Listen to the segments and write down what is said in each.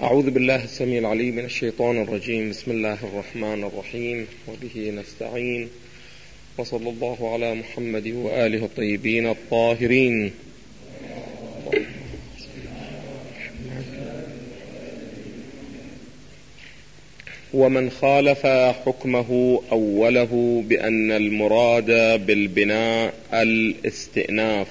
أعوذ بالله السميع العليم من الشيطان الرجيم. بسم الله الرحمن الرحيم، وبه نستعين، وصلى الله على محمد وآله الطيبين الطاهرين. ومن خالف حكمه أوله بأن المراد بالبناء الاستئناف.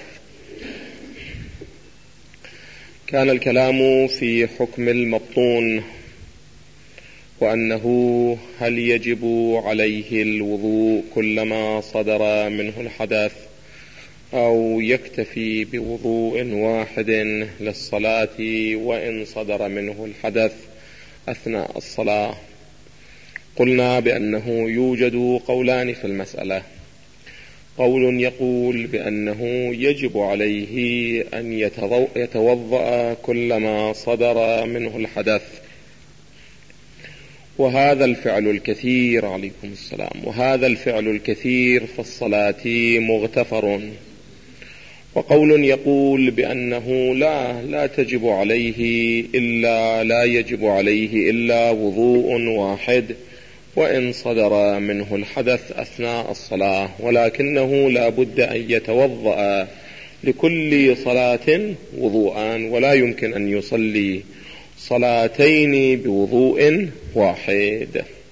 كان الكلام في حكم المبطون، وأنه هل يجب عليه الوضوء كلما صدر منه الحدث أو يكتفي بوضوء واحد للصلاة وإن صدر منه الحدث أثناء الصلاة. قلنا بأنه يوجد قولان في المسألة: قول يقول بأنه يجب عليه أن يتوضأ كلما صدر منه الحدث، وهذا الفعل الكثير عليكم السلام، وهذا الفعل الكثير في الصلاة مغتفر. وقول يقول بأنه لا يجب عليه إلا وضوء واحد وإن صدر منه الحدث أثناء الصلاة، ولكنه لا بد أن يتوضأ لكل صلاة وضوءان، ولا يمكن أن يصلي صلاتين بوضوء واحد.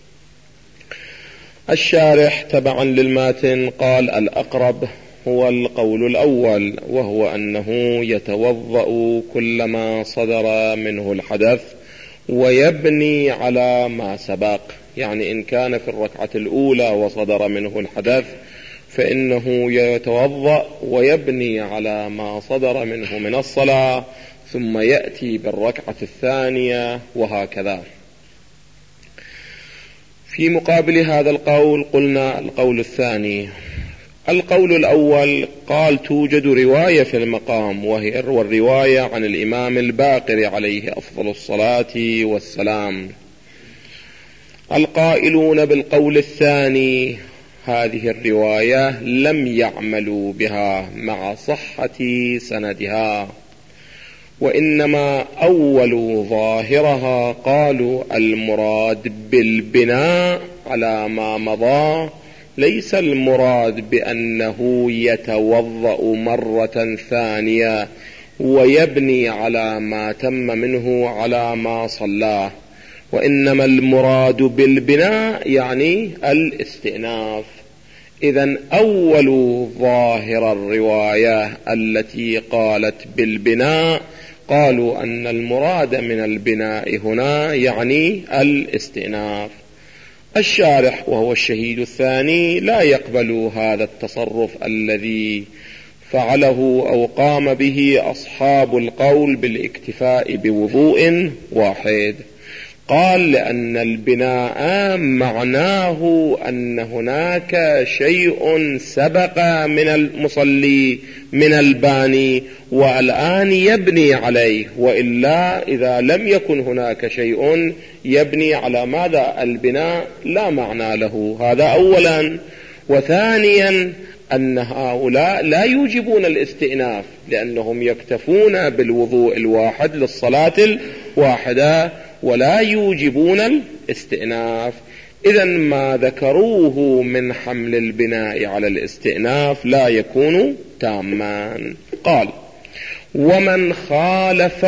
الشارح تبعا للماتن قال الأقرب هو القول الأول، وهو أنه يتوضأ كلما صدر منه الحدث ويبني على ما سبق. يعني إن كان في الركعة الأولى وصدر منه الحدث فإنه يتوضأ ويبني على ما صدر منه من الصلاة، ثم يأتي بالركعة الثانية، وهكذا. في مقابل هذا القول قلنا القول الثاني. القول الأول قال توجد رواية في المقام، وهي الرواية عن الإمام الباقر عليه أفضل الصلاة والسلام. القائلون بالقول الثاني هذه الرواية لم يعملوا بها مع صحة سندها، وإنما أولوا ظاهرها، قالوا المراد بالبناء على ما مضى ليس المراد بأنه يتوضأ مرة ثانية ويبني على ما تم منه على ما صلاه، وإنما المراد بالبناء يعني الاستئناف. إذن أول ظاهر الرواية التي قالت بالبناء قالوا أن المراد من البناء هنا يعني الاستئناف. الشارح وهو الشهيد الثاني لا يقبل هذا التصرف الذي فعله أو قام به أصحاب القول بالاكتفاء بوضوء واحد. قال لأن البناء معناه أن هناك شيء سبق من المصلي من الباني والآن يبني عليه، وإلا إذا لم يكن هناك شيء يبني على ماذا البناء لا معنى له. هذا أولا. وثانيا أن هؤلاء لا يوجبون الاستئناف، لأنهم يكتفون بالوضوء الواحد للصلاة الواحدة ولا يوجبون الاستئناف. إذن ما ذكروه من حمل البناء على الاستئناف لا يكون تاما. قال ومن خالف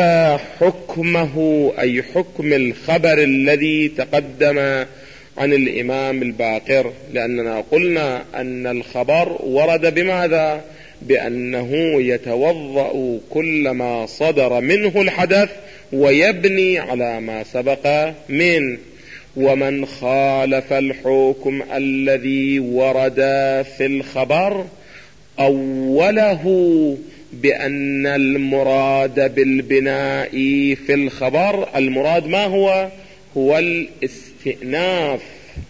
حكمه أي حكم الخبر الذي تقدم عن الإمام الباقر، لأننا قلنا أن الخبر ورد بماذا؟ بأنه يتوضأ كلما صدر منه الحدث ويبني على ما سبق من. ومن خالف الحكم الذي ورد في الخبر أوله بأن المراد بالبناء في الخبر المراد ما هو الاستئناف،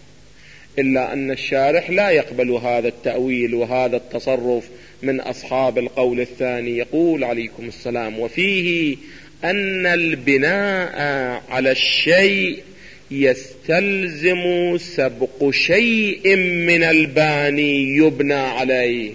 إلا أن الشارح لا يقبل هذا التأويل وهذا التصرف من أصحاب القول الثاني. يقول عليكم السلام وفيه أن البناء على الشيء يستلزم سبق شيء من الباني يبنى عليه،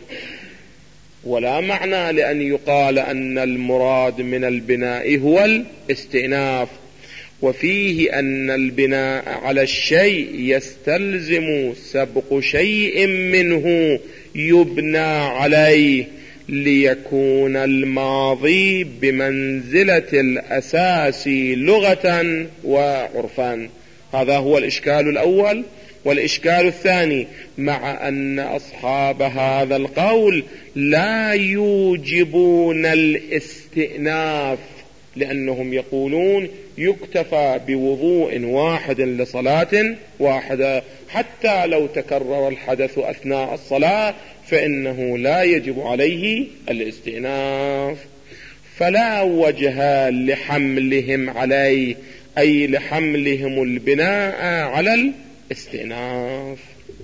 ولا معنى لأن يقال أن المراد من البناء هو الاستئناف. وفيه أن البناء على الشيء يستلزم سبق شيء منه يبنى عليه ليكون الماضي بمنزلة الأساس لغة وعرفا. هذا هو الإشكال الأول. والإشكال الثاني: مع أن أصحاب هذا القول لا يوجبون الاستئناف، لأنهم يقولون يكتفى بوضوء واحد لصلاة واحدة، حتى لو تكرر الحدث أثناء الصلاة فإنه لا يجب عليه الاستئناف. فلا وجه لحملهم عليه، أي لحملهم البناء على الاستئناف.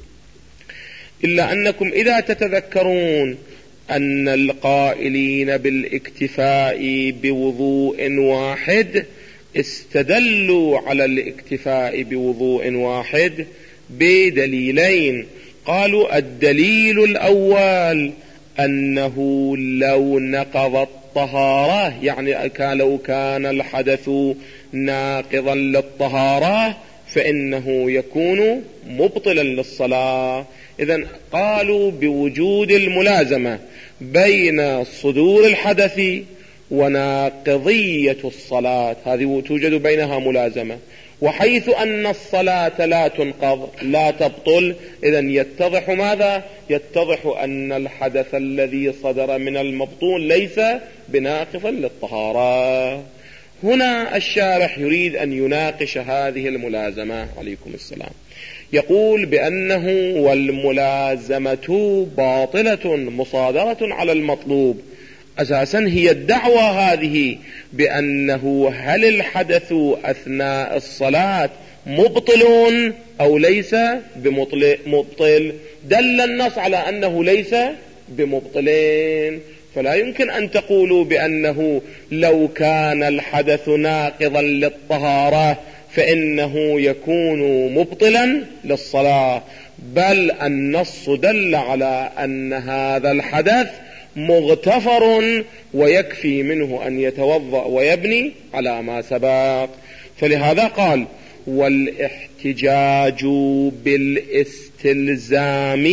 إلا أنكم إذا تتذكرون أن القائلين بالاكتفاء بوضوء واحد استدلوا على الاكتفاء بوضوء واحد بدليلين. قالوا: الدليل الأول أنه لو نقض الطهارة، يعني لو كان الحدث ناقضا للطهارة فإنه يكون مبطلا للصلاة. إذن قالوا بوجود الملازمة بين صدور الحدث وناقضية الصلاة، هذه توجد بينها ملازمة. وحيث أن الصلاة لا تنقض لا تبطل، إذن يتضح ماذا؟ يتضح أن الحدث الذي صدر من المبطول ليس بناقض للطهارة. هنا الشارح يريد أن يناقش هذه الملازمة. عليكم السلام. يقول بأنه والملازمة باطلة مصادرة على المطلوب. أساسا هي الدعوة هذه بأنه هل الحدث أثناء الصلاة مبطل أو ليس بمبطل؟ دل النص على أنه ليس بمبطلين، فلا يمكن أن تقولوا بأنه لو كان الحدث ناقضا للطهارة فإنه يكون مبطلا للصلاة، بل النص دل على أن هذا الحدث مغتفر ويكفي منه أن يتوضأ ويبني على ما سبق. فلهذا قال: والاحتجاج بالاستلزام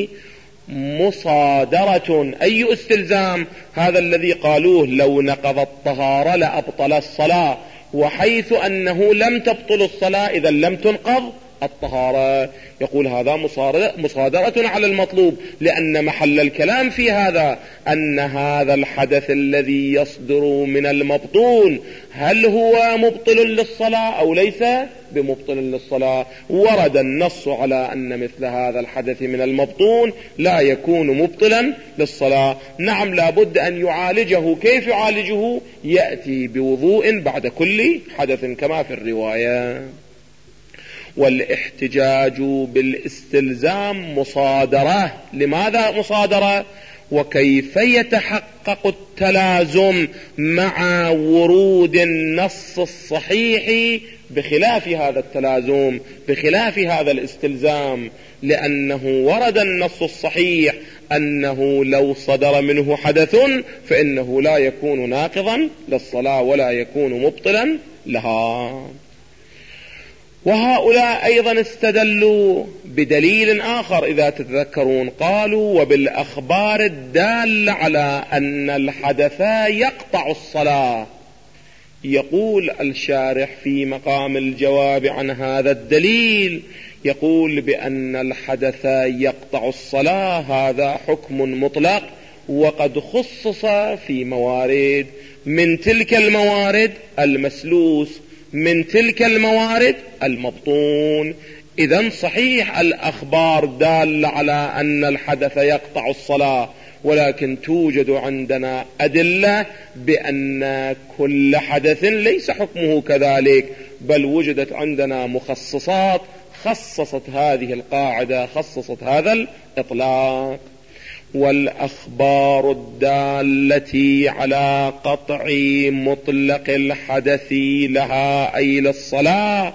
مصادرة. أي استلزام؟ هذا الذي قالوه لو نقض الطهارة لأبطل الصلاة، وحيث أنه لم تبطل الصلاة إذا لم تنقض الطهارة. يقول هذا مصادرة على المطلوب، لأن محل الكلام في هذا أن هذا الحدث الذي يصدر من المبطول هل هو مبطل للصلاة أو ليس بمبطل للصلاة. ورد النص على أن مثل هذا الحدث من المبطول لا يكون مبطلا للصلاة. نعم، لابد أن يعالجه. كيف يعالجه؟ يأتي بوضوء بعد كل حدث كما في الرواية. والاحتجاج بالاستلزام مصادرة. لماذا مصادرة؟ وكيف يتحقق التلازم مع ورود النص الصحيح بخلاف هذا التلازم، بخلاف هذا الاستلزام؟ لأنه ورد النص الصحيح أنه لو صدر منه حدث فإنه لا يكون ناقضا للصلاة ولا يكون مبطلا لها. وهؤلاء أيضا استدلوا بدليل آخر إذا تتذكرون. قالوا: وبالأخبار الدالة على أن الحدث يقطع الصلاة. يقول الشارح في مقام الجواب عن هذا الدليل، يقول بأن الحدث يقطع الصلاة هذا حكم مطلق وقد خصص في موارد، من تلك الموارد المسلوس، من تلك الموارد المبطون. إذن صحيح الأخبار دالة على أن الحدث يقطع الصلاة، ولكن توجد عندنا أدلة بأن كل حدث ليس حكمه كذلك، بل وجدت عندنا مخصصات خصصت هذه القاعدة، خصصت هذا الإطلاق. والأخبار الدالة على قطع مطلق الحدث لها أي للصلاة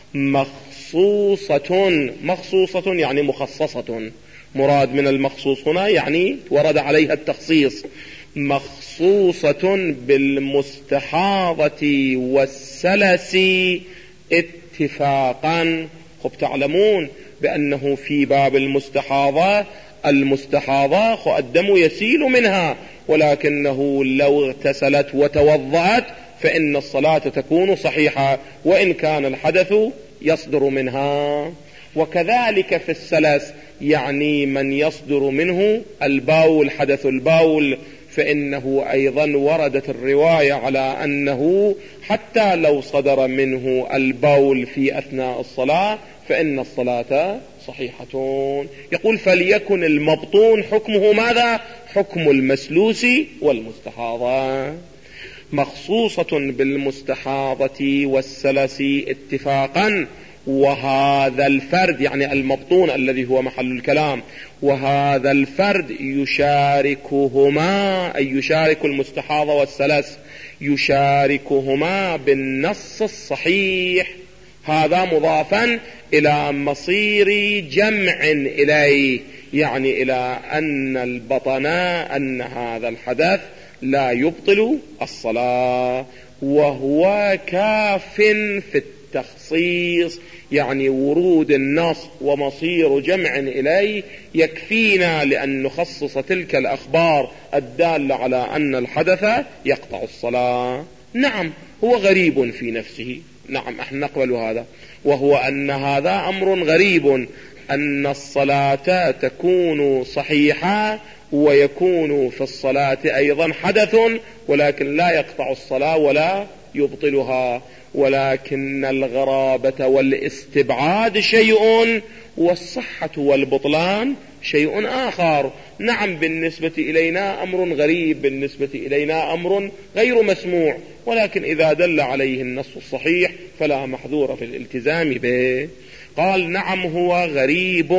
مخصوصة يعني مخصصة. مراد من المخصوص هنا يعني ورد عليها التخصيص. مخصوصة بالمستحاضة والسلس اتفاقا. خب تعلمون بأنه في باب المستحاضة الدم يسيل منها، ولكنه لو اغتسلت وتوضأت فإن الصلاة تكون صحيحة وإن كان الحدث يصدر منها. وكذلك في السلس، يعني من يصدر منه البول، حدث البول، فإنه أيضا وردت الرواية على أنه حتى لو صدر منه البول في أثناء الصلاة فإن الصلاة صحيحة. يقول فليكن المبطون حكمه ماذا؟ حكم المسلوس والمستحاضة، مخصوصة بالمستحاضة والسلس اتفاقا. وهذا الفرد يعني المبطون الذي هو محل الكلام، وهذا الفرد يشاركهما، أي يشارك المستحاضة والسلس، يشاركهما بالنص الصحيح. هذا مضافا إلى مصير جمع إليه، يعني إلى أن البطن أن هذا الحدث لا يبطل الصلاة، وهو كاف في التخصيص، يعني ورود النص ومصير جمع إليه يكفينا لأن نخصص تلك الأخبار الدالة على أن الحدث يقطع الصلاة. نعم هو غريب في نفسه، نعم احنا نقبل هذا، وهو أن هذا أمر غريب، أن الصلاة تكون صحيحة ويكون في الصلاة أيضا حدث ولكن لا يقطع الصلاة ولا يبطلها. ولكن الغرابة والاستبعاد شيء والصحة والبطلان شيء آخر. نعم بالنسبة إلينا أمر غريب، بالنسبة إلينا أمر غير مسموع، ولكن إذا دل عليه النص الصحيح فلا محذور في الالتزام به. قال نعم هو غريب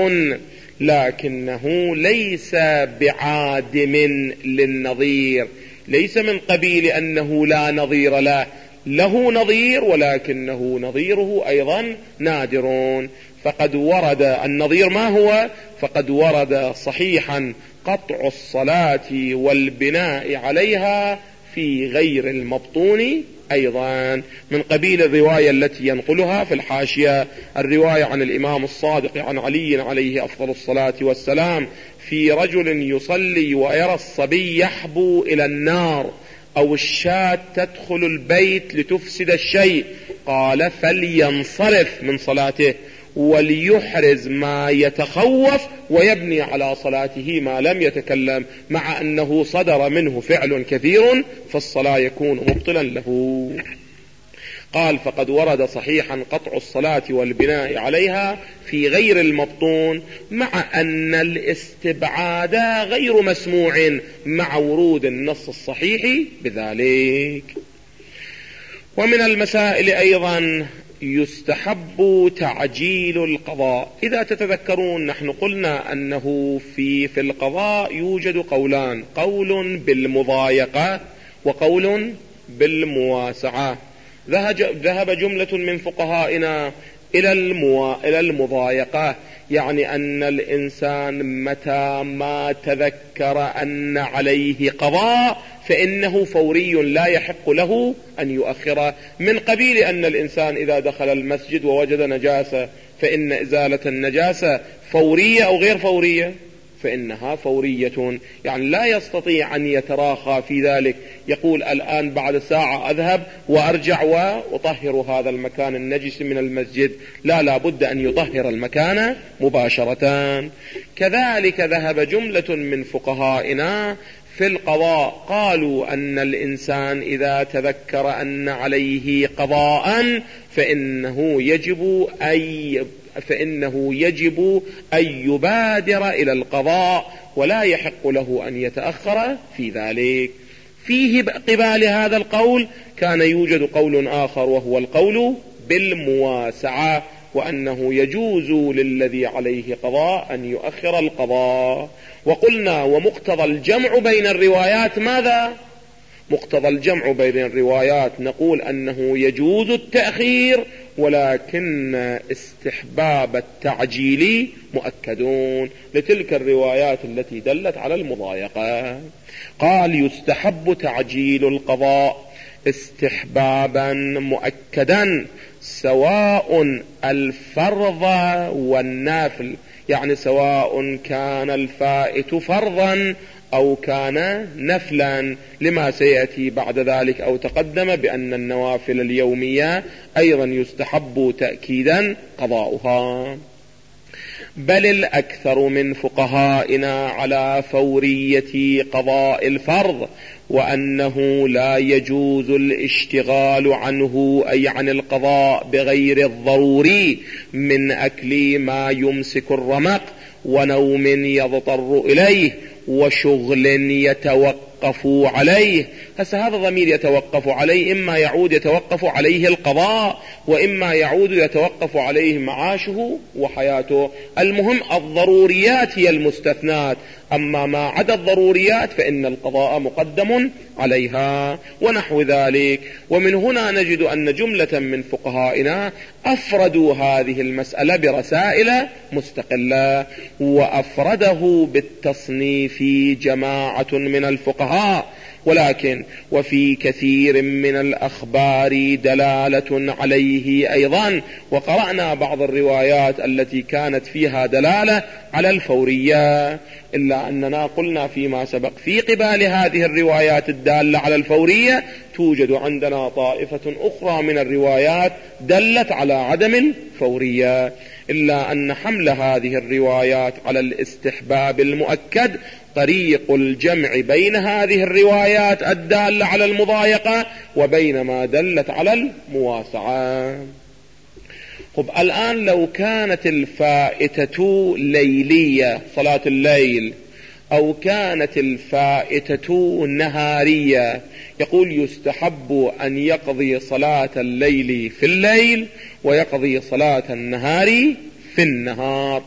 لكنه ليس بعادم للنظير، ليس من قبيل أنه لا نظير له، له نظير ولكنه نظيره أيضا نادر. فقد ورد النظير ما هو؟ فقد ورد صحيحا قطع الصلاة والبناء عليها في غير المبطون أيضا، من قبيل الرواية التي ينقلها في الحاشية، الرواية عن الإمام الصادق عن علي عليه أفضل الصلاة والسلام في رجل يصلي ويرى الصبي يحبو إلى النار أو الشاة تدخل البيت لتفسد الشيء، قال فلينصرف من صلاته وليحرز ما يتخوف ويبني على صلاته ما لم يتكلم، مع أنه صدر منه فعل كثير فالصلاة يكون مبطلا له. قال فقد ورد صحيحا قطع الصلاة والبناء عليها في غير المبطون، مع أن الاستبعاد غير مسموع مع ورود النص الصحيح بذلك. ومن المسائل أيضا يستحب تعجيل القضاء. إذا تتذكرون نحن قلنا أنه في القضاء يوجد قولان، قول بالمضايقة وقول بالمواسعة. ذهب جملة من فقهائنا إلى المضايقة، يعني أن الإنسان متى ما تذكر أن عليه قضاء فإنه فوري لا يحق له أن يؤخره، من قبيل أن الإنسان إذا دخل المسجد ووجد نجاسة فإن إزالة النجاسة فورية أو غير فورية؟ فإنها فورية، يعني لا يستطيع أن يتراخى في ذلك، يقول الآن بعد ساعة أذهب وأرجع وأطهر هذا المكان النجس من المسجد، لا بد أن يطهر المكان مباشرة. كذلك ذهب جملة من فقهائنا في القضاء، قالوا أن الإنسان إذا تذكر أن عليه قضاء فإنه يجب أن يبادر إلى القضاء ولا يحق له أن يتأخر في ذلك. فيه قبال هذا القول كان يوجد قول آخر وهو القول بالمواسعة، وأنه يجوز للذي عليه قضاء أن يؤخر القضاء. وقلنا ومقتضى الجمع بين الروايات ماذا؟ مقتضى الجمع بين الروايات نقول أنه يجوز التأخير ولكن استحباب التعجيل مؤكدون لتلك الروايات التي دلت على المضايقة. قال يستحب تعجيل القضاء استحبابا مؤكدا سواء الفرض والنافل، يعني سواء كان الفائت فرضا أو كان نفلا، لما سيأتي بعد ذلك أو تقدم بأن النوافل اليومية أيضا يستحب تأكيدا قضاؤها. بل الأكثر من فقهائنا على فورية قضاء الفرض، وأنه لا يجوز الاشتغال عنه أي عن القضاء بغير الضروري من أكل ما يمسك الرمق ونوم يضطر إليه وشغل يتوقف عليه. هذا ضمير يتوقف عليه إما يعود يتوقف عليه القضاء، وإما يعود يتوقف عليه معاشه وحياته. المهم الضروريات هي المستثنات، أما ما عدا الضروريات فإن القضاء مقدم عليها ونحو ذلك. ومن هنا نجد أن جملة من فقهائنا أفردوا هذه المسألة برسائل مستقلة، وأفرده بالتصنيف جماعة من الفقهاء، ولكن وفي كثير من الأخبار دلالة عليه أيضا. وقرأنا بعض الروايات التي كانت فيها دلالة على الفورية، إلا أننا قلنا فيما سبق في قبال هذه الروايات الدالة على الفورية توجد عندنا طائفة أخرى من الروايات دلت على عدم الفورية، إلا أن حمل هذه الروايات على الاستحباب المؤكد طريق الجمع بين هذه الروايات الدالة على المضايقة وبين ما دلت على المواسعة. طب الآن لو كانت الفائتة ليلية صلاة الليل، أو كانت الفائتة نهارية، يقول يستحب أن يقضي صلاة الليل في الليل ويقضي صلاة النهار في النهار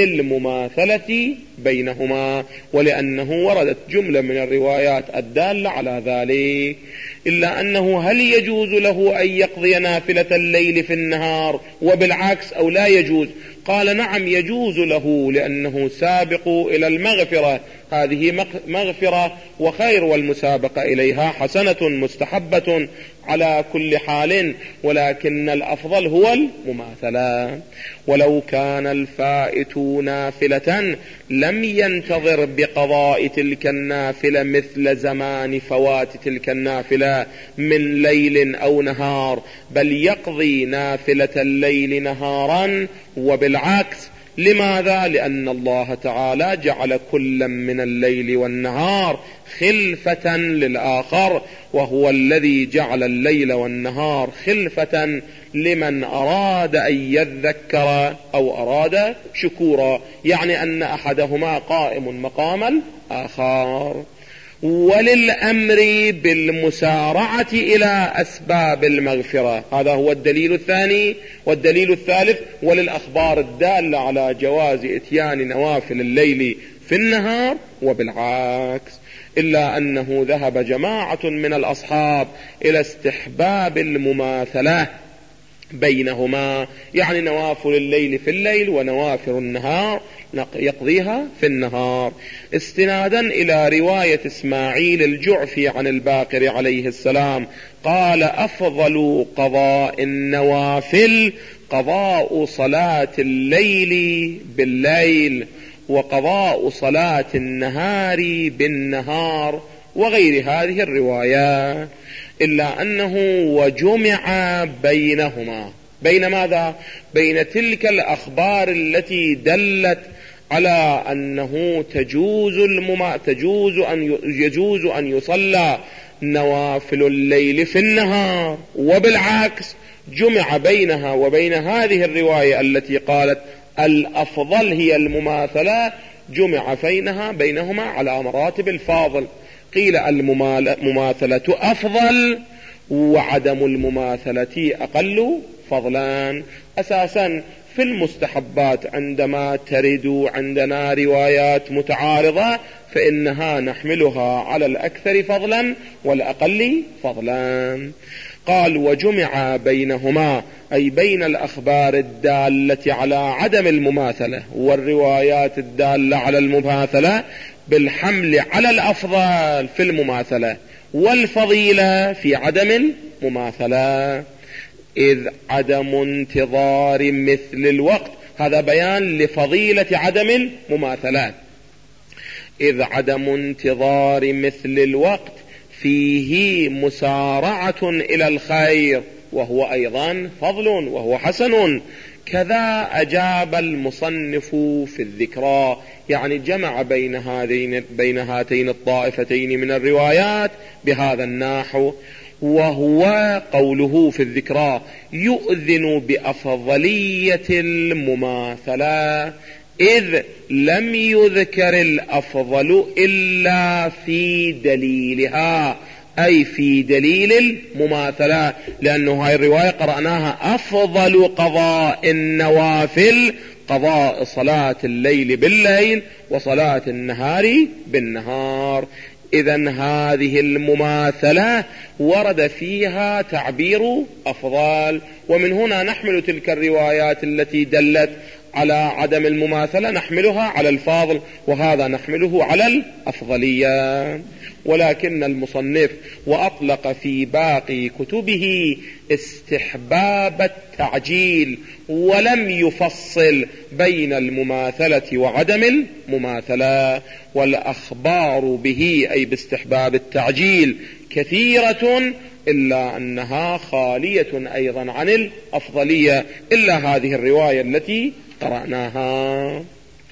للمماثلة بينهما، ولأنه وردت جملة من الروايات الدالة على ذلك. إلا أنه هل يجوز له أن يقضي نافلة الليل في النهار وبالعكس أو لا يجوز؟ قال نعم يجوز له، لأنه سابق إلى المغفرة، هذه مغفرة وخير، والمسابقة إليها حسنة مستحبة على كل حال، ولكن الأفضل هو المماثلة. ولو كان الفائت نافلة لم ينتظر بقضاء تلك النافلة مثل زمان فوات تلك النافلة من ليل أو نهار، بل يقضي نافلة الليل نهارا وبالعكس. لماذا؟ لأن الله تعالى جعل كل من الليل والنهار خلفة للآخر، وهو الذي جعل الليل والنهار خلفة لمن أراد أن يذكر أو أراد شكورا، يعني أن أحدهما قائم مقام الآخر. وللأمر بالمسارعة إلى أسباب المغفرة، هذا هو الدليل الثاني. والدليل الثالث وللأخبار الدالة على جواز إتيان نوافل الليل في النهار وبالعكس، إلا أنه ذهب جماعة من الأصحاب إلى استحباب المماثلة بينهما، يعني نوافل الليل في الليل ونوافل النهار يقضيها في النهار، استنادا إلى رواية إسماعيل الجعفي عن الباقر عليه السلام قال أفضل قضاء النوافل قضاء صلاة الليل بالليل وقضاء صلاة النهار بالنهار، وغير هذه الروايات. إلا أنه وجمع بينهما، بين ماذا؟ بين تلك الأخبار التي دلت على أنه يجوز أن يصلى نوافل الليل في النهار، وبالعكس جمع بينها وبين هذه الرواية التي قالت الأفضل هي المماثلة، جمع بينهما على مراتب الفاضل. قيل المماثلة أفضل وعدم المماثلة أقل فضلا. أساسا في المستحبات عندما ترد عندنا روايات متعارضة فإنها نحملها على الأكثر فضلا والأقل فضلا. قال وجمع بينهما أي بين الأخبار الدالة على عدم المماثلة والروايات الدالة على المماثلة بالحمل على الأفضل في المماثلة والفضيلة في عدم المماثلة، إذ عدم انتظار مثل الوقت، هذا بيان لفضيلة عدم المماثلة، إذ عدم انتظار مثل الوقت فيه مسارعة إلى الخير وهو أيضا فضل وهو حسن. كذا أجاب المصنف في الذكرى، يعني جمع بين هاتين الطائفتين من الروايات بهذا النحو، وهو قوله في الذكرى يؤذن بأفضلية المماثلة، إذ لم يذكر الأفضل إلا في دليلها، أي في دليل المماثلة، لأنه هاي الرواية قرأناها أفضل قضاء النوافل قضاء صلاة الليل بالليل وصلاة النهار بالنهار. إذن هذه المماثلة ورد فيها تعبير أفضل، ومن هنا نحمل تلك الروايات التي دلت على عدم المماثلة نحملها على الفاضل، وهذا نحمله على الأفضلية. ولكن المصنف وأطلق في باقي كتبه استحباب التعجيل ولم يفصل بين المماثلة وعدم المماثلة، والأخبار به أي باستحباب التعجيل كثيرة إلا أنها خالية أيضا عن الأفضلية، إلا هذه الرواية التي قرأناها.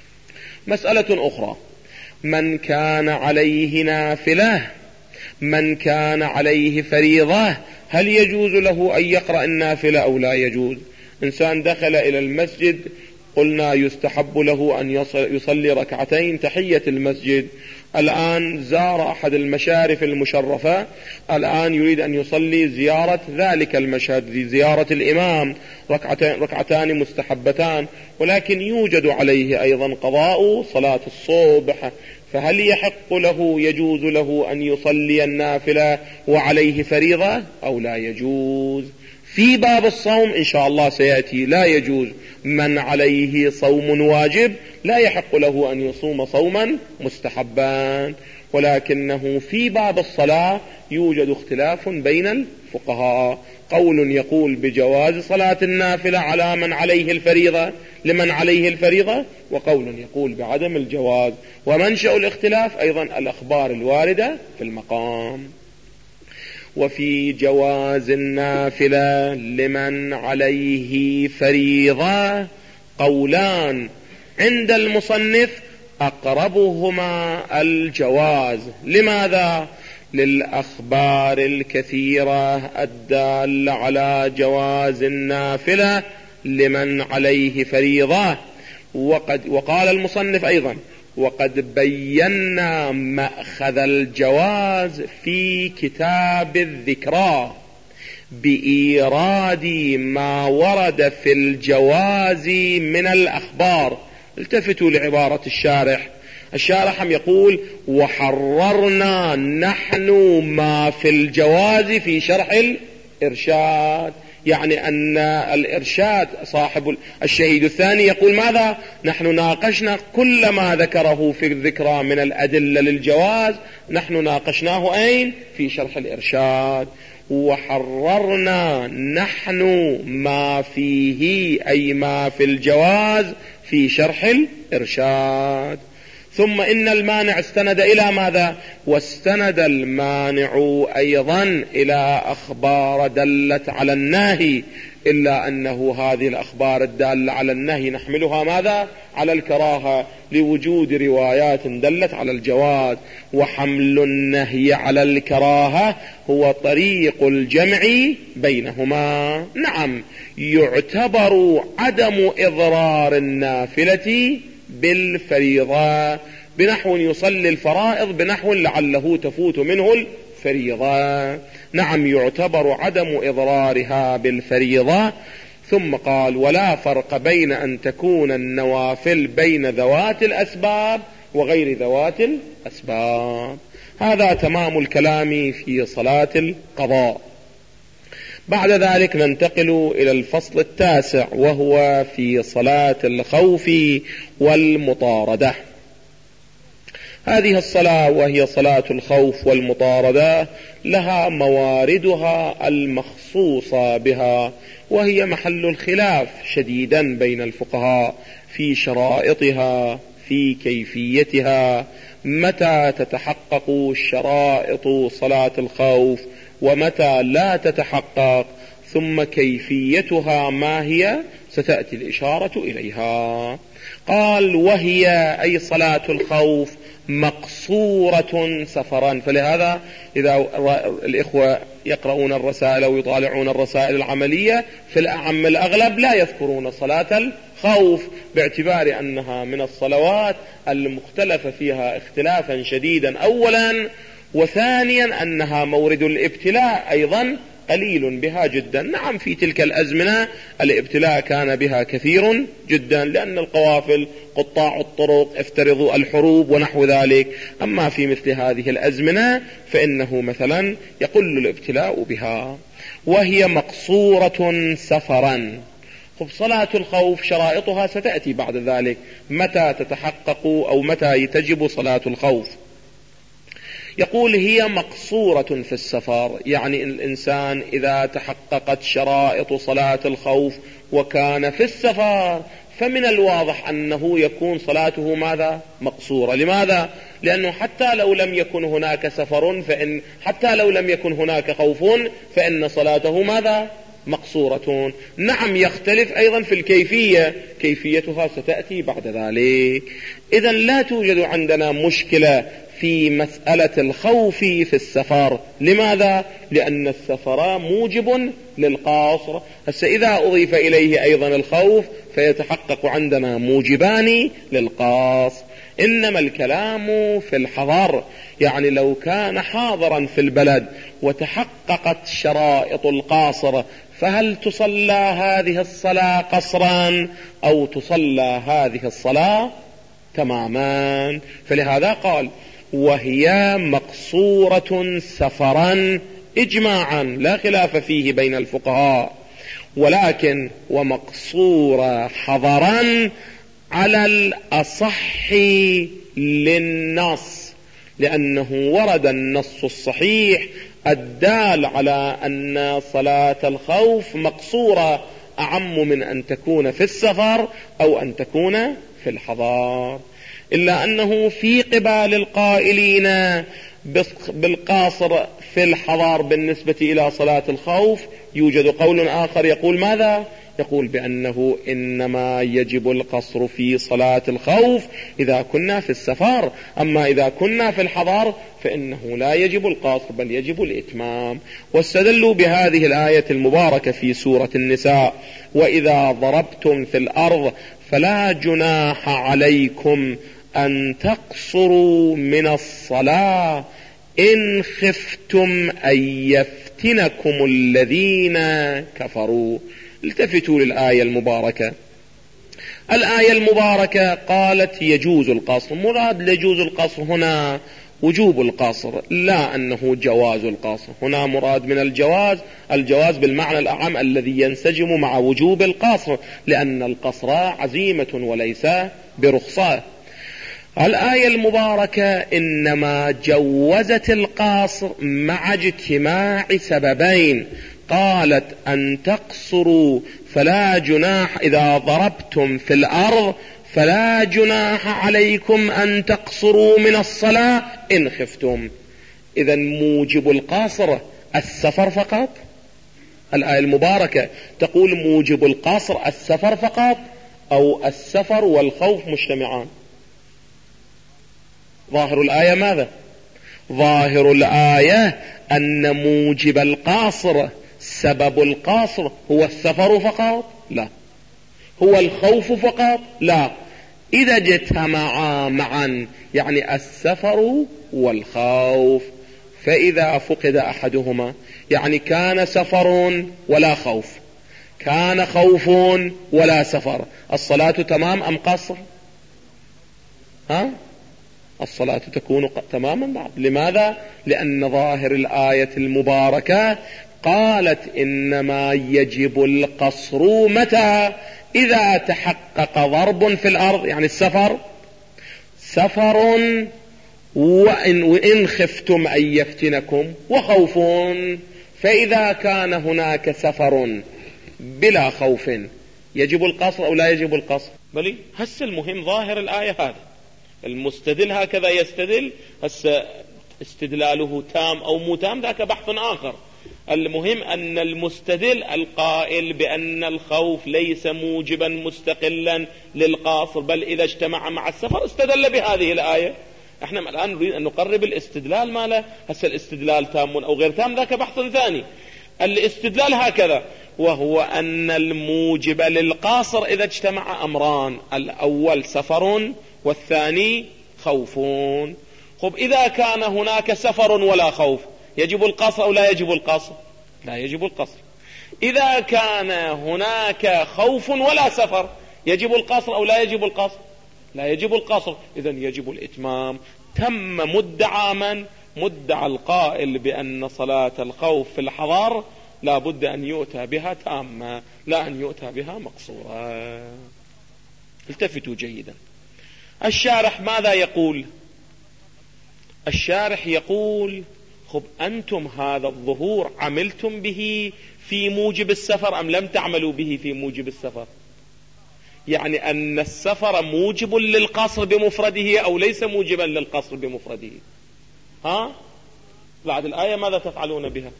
مسألة أخرى، من كان عليه نافلة، من كان عليه فريضة، هل يجوز له أن يقرأ النافلة أو لا يجوز؟ إنسان دخل إلى المسجد، قلنا يستحب له أن يصلي ركعتين تحية المسجد، الآن زار أحد المشارف المشرفة، الآن يريد أن يصلي زيارة ذلك المشهد، زيارة الإمام، ركعتان مستحبتان، ولكن يوجد عليه أيضا قضاء صلاة الصبح، فهل يحق له يجوز له أن يصلي النافلة وعليه فريضة أو لا يجوز؟ في باب الصوم إن شاء الله سيأتي لا يجوز، من عليه صوم واجب لا يحق له أن يصوم صوما مستحبا، ولكنه في باب الصلاة يوجد اختلاف بين الفقهاء، قول يقول بجواز صلاة النافلة على من عليه الفريضة لمن عليه الفريضة، وقول يقول بعدم الجواز، ومنشأ الاختلاف أيضا الأخبار الواردة في المقام. وفي جواز النافلة لمن عليه فريضة قولان عند المصنف، أقربهما الجواز. لماذا؟ للأخبار الكثيرة الدالة على جواز النافلة لمن عليه فريضة. وقال المصنف أيضا وقد بينا مأخذ الجواز في كتاب الذكرى بإيراد ما ورد في الجواز من الأخبار. التفتوا لعبارة الشارح يقول وحررنا نحن ما في الجواز في شرح الإرشاد، يعني أن الإرشاد صاحب الشهيد الثاني يقول ماذا؟ نحن ناقشنا كل ما ذكره في الذكرى من الأدلة للجواز، نحن ناقشناه أين؟ في شرح الإرشاد. وحررنا نحن ما فيه أي ما في الجواز في شرح الإرشاد. ثم إن المانع استند إلى ماذا؟ واستند المانع أيضا إلى أخبار دلت على النهي، إلا أنه هذه الأخبار الدالة على النهي نحملها ماذا؟ على الكراهة، لوجود روايات دلت على الجواز. وحمل النهي على الكراهة هو طريق الجمع بينهما. نعم، يعتبر عدم إضرار النافلة بالفريضة، بنحو يصلي الفرائض بنحو لعله تفوت منه الفريضة، نعم يعتبر عدم إضرارها بالفريضة. ثم قال ولا فرق بين أن تكون النوافل بين ذوات الأسباب وغير ذوات الأسباب. هذا تمام الكلام في صلاة القضاء. بعد ذلك ننتقل إلى الفصل التاسع، وهو في صلاة الخوف والمطاردة. هذه الصلاة وهي صلاة الخوف والمطاردة لها مواردها المخصوصة بها، وهي محل الخلاف شديدا بين الفقهاء في شرائطها، في كيفيتها، متى تتحقق شرائط صلاة الخوف ومتى لا تتحقق، ثم كيفيتها ما هي، ستأتي الإشارة إليها. قال: وهي أي صلاة الخوف مقصورة سفرا. فلهذا إذا الإخوة يقرؤون الرسائل أو يطالعون الرسائل العملية في الأعم الأغلب لا يذكرون صلاة الخوف، باعتبار أنها من الصلوات المختلف فيها اختلافا شديدا أولا، وثانيا أنها مورد الابتلاء أيضا قليل بها جدا. نعم، في تلك الأزمنة الابتلاء كان بها كثير جدا، لأن القوافل، قطاع الطرق، افترضوا الحروب ونحو ذلك. أما في مثل هذه الأزمنة فإنه مثلا يقل الابتلاء بها. وهي مقصورة سفرا. صلاة الخوف شرائطها ستأتي بعد ذلك، متى تتحقق أو متى تجب صلاة الخوف. يقول: هي مقصورة في السفر، يعني الإنسان إذا تحققت شرائط صلاة الخوف وكان في السفر فمن الواضح أنه يكون صلاته ماذا؟ مقصورة. لماذا؟ لأنه حتى لو لم يكن هناك سفر حتى لو لم يكن هناك خوف فإن صلاته ماذا؟ مقصورة. نعم، يختلف أيضا في الكيفية، كيفيتها ستأتي بعد ذلك. إذن لا توجد عندنا مشكلة في مسألة الخوف في السفر. لماذا؟ لأن السفر موجب للقصر. إذا أضيف إليه أيضا الخوف فيتحقق عندنا موجبان للقصر. إنما الكلام في الحضر، يعني لو كان حاضرا في البلد وتحققت شرائط القاصر، فهل تصلى هذه الصلاة قصرا أو تصلى هذه الصلاة تماما؟ فلهذا قال: وهي مقصورة سفرا إجماعا، لا خلاف فيه بين الفقهاء. ولكن ومقصورة حضرا على الأصح للنص، لأنه ورد النص الصحيح الدال على أن صلاة الخوف مقصورة، أعم من أن تكون في السفر أو أن تكون في الحضار. إلا أنه في قبال القائلين بالقاصر في الحضار بالنسبة إلى صلاة الخوف يوجد قول آخر يقول ماذا؟ يقول بأنه إنما يجب القصر في صلاة الخوف إذا كنا في السفر، أما إذا كنا في الحضر فإنه لا يجب القصر بل يجب الإتمام. واستدلوا بهذه الآية المباركة في سورة النساء: وإذا ضربتم في الأرض فلا جناح عليكم أن تقصروا من الصلاة إن خفتم أن يفتنكم الذين كفروا. التفتوا للآية المباركة. الآية المباركة قالت يجوز القصر، مراد يجوز القصر هنا وجوب القصر، لا أنه جواز القصر. هنا مراد من الجواز بالمعنى الأعم الذي ينسجم مع وجوب القصر، لأن القصر عزيمة وليس برخصة. الآية المباركة إنما جوزت القصر مع اجتماع سببين. قالت أن تقصروا فلا جناح، إذا ضربتم في الأرض فلا جناح عليكم أن تقصروا من الصلاة إن خفتم. إذن موجب القصر السفر فقط؟ الآية المباركة تقول موجب القصر السفر فقط أو السفر والخوف مجتمعان؟ ظاهر الآية ماذا؟ ظاهر الآية أن موجب القصر سبب القصر هو السفر فقط؟ لا. هو الخوف فقط؟ لا. إذا اجتمعا معا يعني السفر والخوف، فإذا فقد أحدهما يعني كان سفر ولا خوف، كان خوف ولا سفر، الصلاة تمام أم قصر؟ الصلاة تكون تماما بعد. لماذا؟ لأن ظاهر الآية المباركة قالت إنما يجب القصر متى؟ إذا تحقق ضرب في الأرض، يعني السفر، سفر وإن خفتم أن يفتنكم وخوف. فإذا كان هناك سفر بلا خوف يجب القصر أو لا يجب القصر؟ بلي هسه المهم ظاهر الآية هذا، المستدل هكذا يستدل. هسه استدلاله تام أو مو تام ذاك بحث آخر. المهم أن المستدل القائل بأن الخوف ليس موجبا مستقلا للقاصر، بل إذا اجتمع مع السفر استدل بهذه الآية. احنا الآن نريد أن نقرب الاستدلال ماله. هسه الاستدلال تام أو غير تام ذاك بحث ثاني. الاستدلال هكذا، وهو أن الموجب للقاصر إذا اجتمع أمران، الأول سفر والثاني خوف. خب إذا كان هناك سفر ولا خوف يجب القصر أو لا يجب القصر؟ لا يجب القصر. إذا كان هناك خوف ولا سفر يجب القصر أو لا يجب القصر؟ لا يجب القصر. إذن يجب الإتمام. تم مدعى من؟ مدعى القائل بأن صلاة الخوف في الحضر لا بد أن يؤتى بها تامة، لا أن يؤتى بها مقصورة. التفتوا جيدا. الشارح ماذا يقول؟ الشارح يقول خب أنتم هذا الظهور عملتم به في موجب السفر أم لم تعملوا به في موجب السفر؟ يعني أن السفر موجب للقصر بمفرده أو ليس موجبا للقصر بمفرده؟ ها؟ بعد الآية ماذا تفعلون بها؟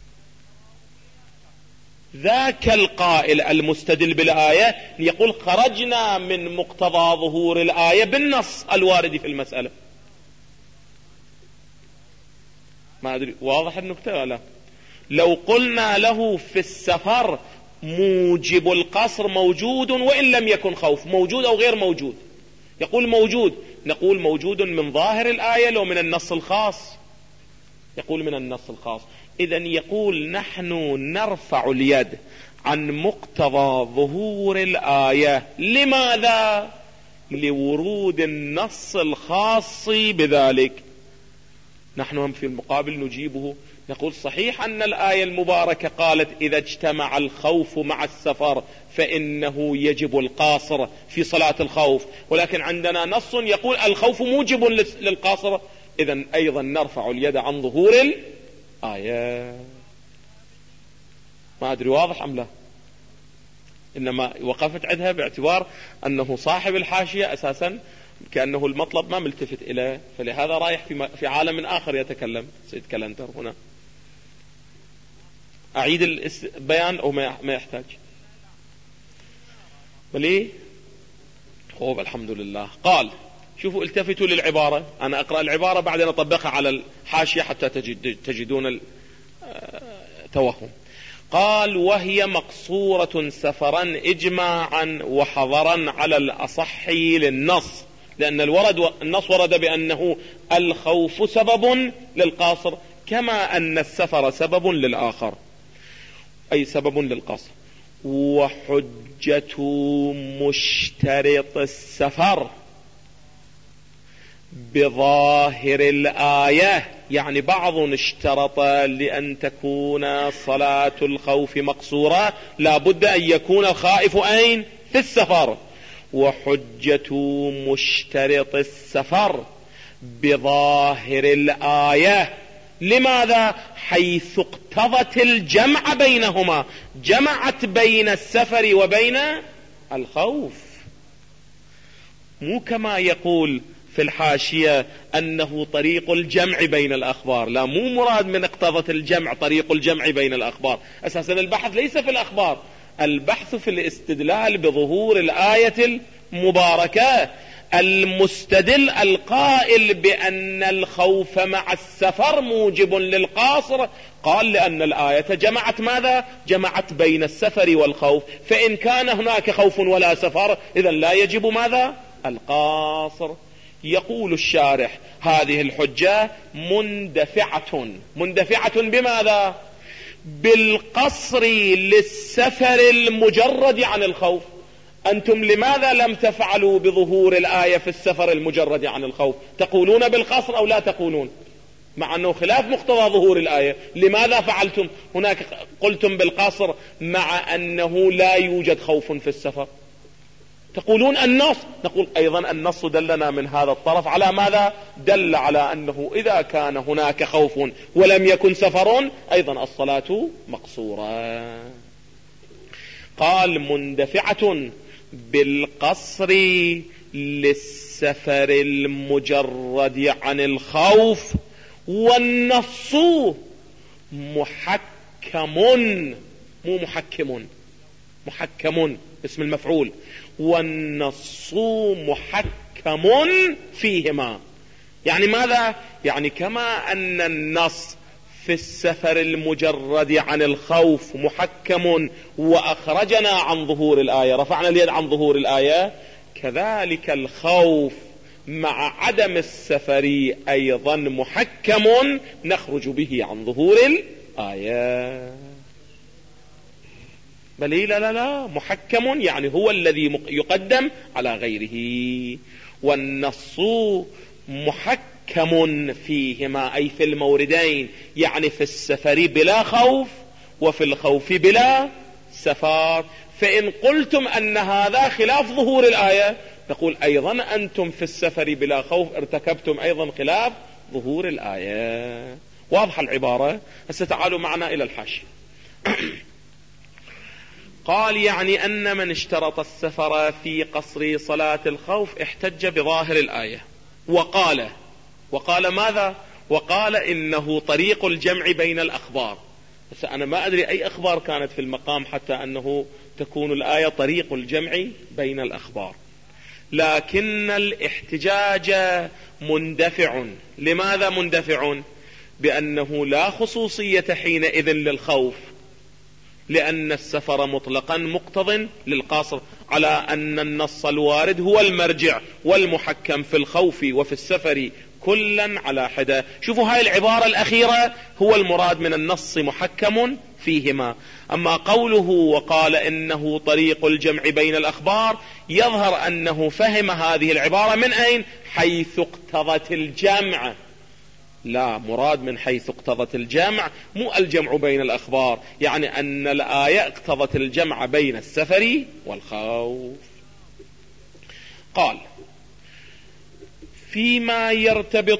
ذاك القائل المستدل بالآية يقول خرجنا من مقتضى ظهور الآية بالنص الوارد في المسألة. ما أدري واضح النكتة ولا؟ لو قلنا له في السفر موجب القصر موجود وإن لم يكن خوف، موجود أو غير موجود؟ يقول موجود. نقول موجود من ظاهر الآية لو من النص الخاص؟ يقول من النص الخاص. إذن يقول نحن نرفع اليد عن مقتضى ظهور الآية. لماذا؟ لورود النص الخاص بذلك. نحن هم في المقابل نجيبه نقول صحيح أن الآية المباركة قالت إذا اجتمع الخوف مع السفر فإنه يجب القاصر في صلاة الخوف، ولكن عندنا نص يقول الخوف موجب للقاصر. إذن أيضا نرفع اليد عن ظهور الآية. ما أدري واضح أم لا؟ إنما وقفت عندها باعتبار أنه صاحب الحاشية أساسا كأنه المطلب ما ملتفت إليه، فلهذا رايح في عالم آخر يتكلم. سيد كلنتر هنا أعيد البيان أو ما يحتاج؟ وليه؟ خوب الحمد لله. قال شوفوا التفتوا للعبارة. أنا أقرأ العبارة بعدين أطبقها على الحاشية حتى تجدون التوهم. قال وهي مقصورة سفرا إجماعا وحضرا على الأصح للنص، لأن النص ورد بأنه الخوف سبب للقاصر كما أن السفر سبب للآخر، أي سبب للقصر. وحجة مشترط السفر بظاهر الآية، يعني بعض اشترط لأن تكون صلاة الخوف مقصورة لا بد أن يكون الخائف أين؟ في السفر. وحجة مشترط السفر بظاهر الآية. لماذا؟ حيث اقتضت الجمع بينهما، جمعت بين السفر وبين الخوف. مو كما يقول في الحاشية أنه طريق الجمع بين الأخبار. لا، مو مراد من اقتضت الجمع طريق الجمع بين الأخبار. أساسا البحث ليس في الأخبار، البحث في الاستدلال بظهور الآية المباركة. المستدل القائل بأن الخوف مع السفر موجب للقاصر قال لأن الآية جمعت ماذا؟ جمعت بين السفر والخوف، فإن كان هناك خوف ولا سفر إذن لا يجب ماذا؟ القاصر. يقول الشارح هذه الحجة مندفعة بماذا؟ بالقصر للسفر المجرد عن الخوف. أنتم لماذا لم تفعلوا بظهور الآية في السفر المجرد عن الخوف؟ تقولون بالقصر أو لا تقولون؟ مع أنه خلاف مقتضى ظهور الآية. لماذا فعلتم هناك قلتم بالقصر مع أنه لا يوجد خوف في السفر؟ تقولون النص، نقول أيضا النص دلنا من هذا الطرف على ماذا؟ دل على أنه إذا كان هناك خوف ولم يكن سفر أيضا الصلاة مقصورة. قال مندفعة بالقصر للسفر المجرد عن الخوف، والنص محكم، مو محكم، محكم اسم المفعول، والنص محكم فيهما. يعني ماذا؟ يعني كما أن النص في السفر المجرد عن الخوف محكم وأخرجنا عن ظهور الآية، رفعنا اليد عن ظهور الآية، كذلك الخوف مع عدم السفر أيضا محكم نخرج به عن ظهور الآية. بل لا محكم يعني هو الذي يقدم على غيره. والنص محكم فيهما أي في الموردين، يعني في السفر بلا خوف وفي الخوف بلا سفر. فإن قلتم أن هذا خلاف ظهور الآية نقول أيضا أنتم في السفر بلا خوف ارتكبتم أيضا خلاف ظهور الآية. واضح العبارة؟ هسه تعالوا معنا إلى الحاشية. قال يعني أن من اشترط السفر في قصر صلاة الخوف احتج بظاهر الآية وقال ماذا؟ وقال إنه طريق الجمع بين الأخبار. بس أنا ما أدري أي أخبار كانت في المقام حتى أنه تكون الآية طريق الجمع بين الأخبار. لكن الاحتجاج مندفع. لماذا مندفع؟ بأنه لا خصوصية حينئذ للخوف، لأن السفر مطلقا مقتض للقاصر، على أن النص الوارد هو المرجع والمحكم في الخوف وفي السفر كلا على حدة. شوفوا هاي العبارة الأخيرة هو المراد من النص محكم فيهما. أما قوله وقال إنه طريق الجمع بين الأخبار يظهر أنه فهم هذه العبارة من أين؟ حيث اقتضت الجمع. لا، مراد من حيث اقتضت الجمع مو الجمع بين الأخبار، يعني أن الآية اقتضت الجمع بين السفر والخوف. قال فيما يرتبط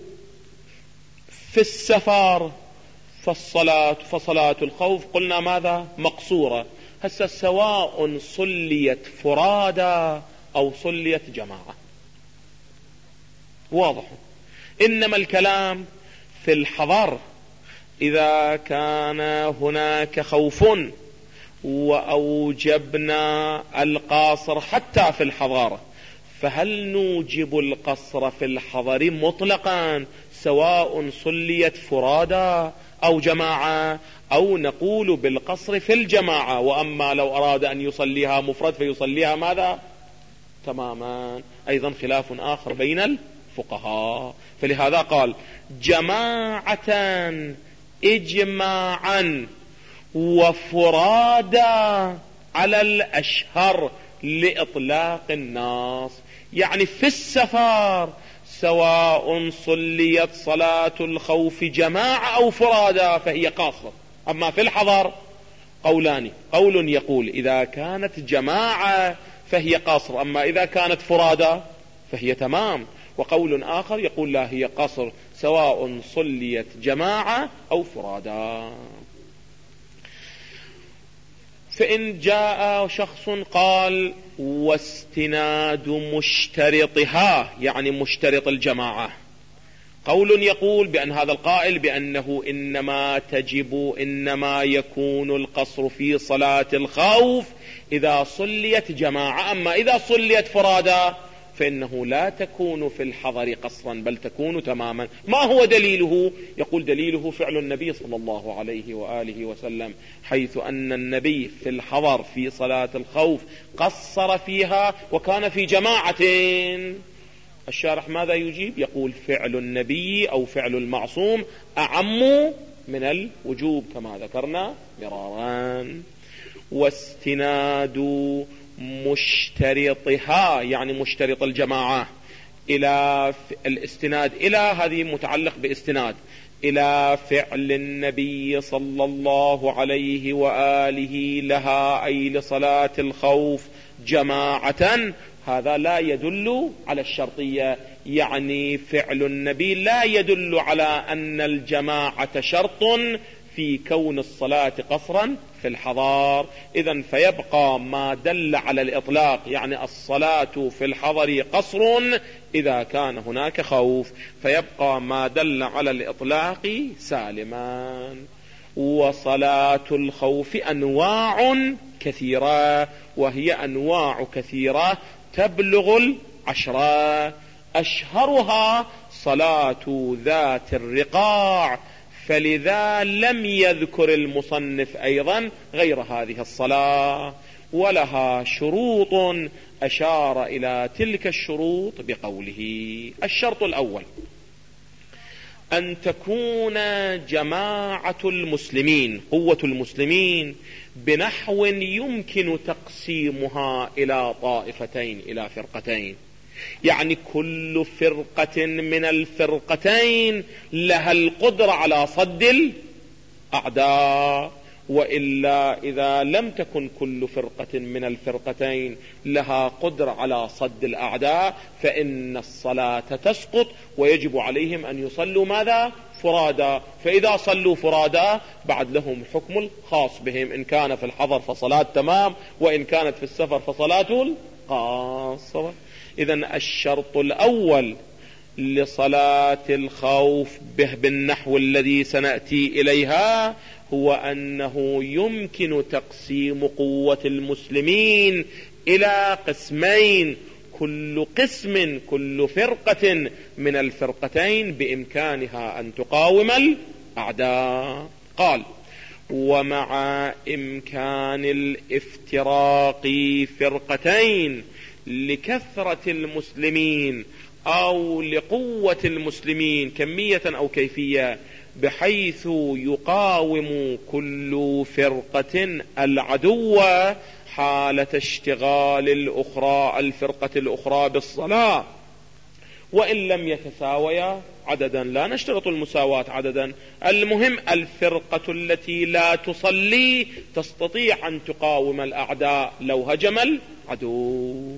في السفر فصلاة الخوف قلنا ماذا؟ مقصورة. هسه سواء صليت فرادا أو صليت جماعة، واضح. إنما الكلام في الحضر، إذا كان هناك خوف وأوجبنا القاصر حتى في الحضر، فهل نوجب القصر في الحضر مطلقا سواء صليت فرادا أو جماعة، أو نقول بالقصر في الجماعة، وأما لو أراد أن يصليها مفرد فيصليها ماذا؟ تماما. أيضا خلاف آخر بين الفقهاء. فلهذا قال جماعة إجماعا وفرادا على الأشهر لإطلاق الناس. يعني في السفر سواء صليت صلاة الخوف جماعة أو فرادا فهي قاصر. أما في الحضر قولان، قول يقول إذا كانت جماعة فهي قاصر، أما إذا كانت فرادا فهي تمام، وقول آخر يقول لا، هي قصر سواء صليت جماعة أو فرادا. فإن جاء شخص قال واستناد مشترطها، يعني مشترط الجماعة، قول يقول بأن هذا القائل بأنه إنما يكون القصر في صلاة الخوف إذا صليت جماعة، أما إذا صليت فرادا فإنه لا تكون في الحضر قصرا بل تكون تماما. ما هو دليله؟ يقول دليله فعل النبي صلى الله عليه وآله وسلم، حيث أن النبي في الحضر في صلاة الخوف قصر فيها وكان في جماعة. الشارح ماذا يجيب؟ يقول فعل النبي أو فعل المعصوم أعم من الوجوب كما ذكرنا مرارا. واستناد مشترطها يعني مشترط الجماعة إلى الاستناد إلى هذه متعلق باستناد إلى فعل النبي صلى الله عليه وآله لها، أي لصلاة الخوف جماعة، هذا لا يدل على الشرطية. يعني فعل النبي لا يدل على أن الجماعة شرط في كون الصلاة قصرا في الحضر. إذن فيبقى ما دل على الإطلاق، يعني الصلاة في الحضر قصر إذا كان هناك خوف، فيبقى ما دل على الإطلاق سالما. وصلاة الخوف أنواع كثيرة، وهي أنواع كثيرة تبلغ 10، أشهرها صلاة ذات الرقاع، فلذا لم يذكر المصنف أيضا غير هذه الصلاة، ولها شروط أشار إلى تلك الشروط بقوله: الشرط الأول أن تكون جماعة المسلمين، قوة المسلمين، بنحو يمكن تقسيمها إلى طائفتين، إلى فرقتين، يعني كل فرقة من الفرقتين لها القدرة على صد الأعداء. وإلا إذا لم تكن كل فرقة من الفرقتين لها قدرة على صد الأعداء فإن الصلاة تسقط، ويجب عليهم أن يصلوا ماذا؟ فرادا. فإذا صلوا فرادا بعد لهم حكم الخاص بهم، إن كان في الحضر فصلاة تمام، وإن كانت في السفر فصلاة القاصرة. إذن الشرط الأول لصلاة الخوف بالنحو الذي سنأتي إليها هو أنه يمكن تقسيم قوة المسلمين إلى قسمين، كل قسم، كل فرقة من الفرقتين بإمكانها أن تقاوم الأعداء. قال: ومع إمكان الافتراق فرقتين لكثرة المسلمين أو لقوة المسلمين كمية أو كيفية، بحيث يقاوم كل فرقة العدو حالة اشتغال الفرقة الأخرى بالصلاة، وإن لم يتساويا عددا. لا نشترط المساواة عددا، المهم الفرقة التي لا تصلي تستطيع أن تقاوم الأعداء لو هجم العدو.